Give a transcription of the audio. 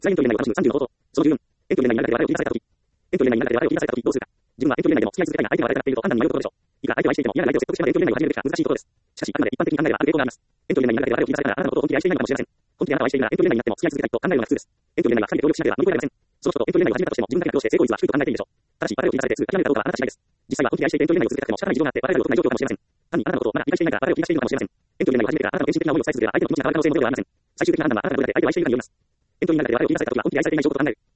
つらいエントリー内を楽しむ30の方法。その14。エントリー内にある中で我々を切り出されたとき。エントリー内にある中で我々を切り出されたときどうするか。自分はエントリー内でも付き合い続けたいが相手は誰かっていると判断に迷うところでしょう。いくら相手を愛していても嫌な相手を説得してまでエントリー内を始めるべきか難しいところです。しかし、あくまで一般的に考えればある傾向があります。エントリー内にある中で我々を切り出されたらあなたのことを本気で愛していないのかもしれません。本気であなたを愛しているならエントリー内になっても付き合い続けたいと考えるのが普通です。エントリー内は二人で協力しなければ乗り越えられません。その人とエントリー内を始めたとしても自分だけが苦労して成功率は低いと考えているでしょう。ただし、我々を切り出されてすぐ諦めるかどうかはあなた次第です。実際は本気で愛していてエントリー内を続けたくても仕方ない事情があって我々より良くない状況かもしれません。単にあなたのことをまだ理解していないから我々を切り出しているのかもしれません。エントリー内を始めてからあなたの献身的な思いを伝え続ければ相手の気持ちが変わる可能性もゼロではありません。最終的な判断はあなたがどれだけ相手を愛しているかによります。エントリー内で我々を切り出されたときは本気で愛されていない証拠と考える。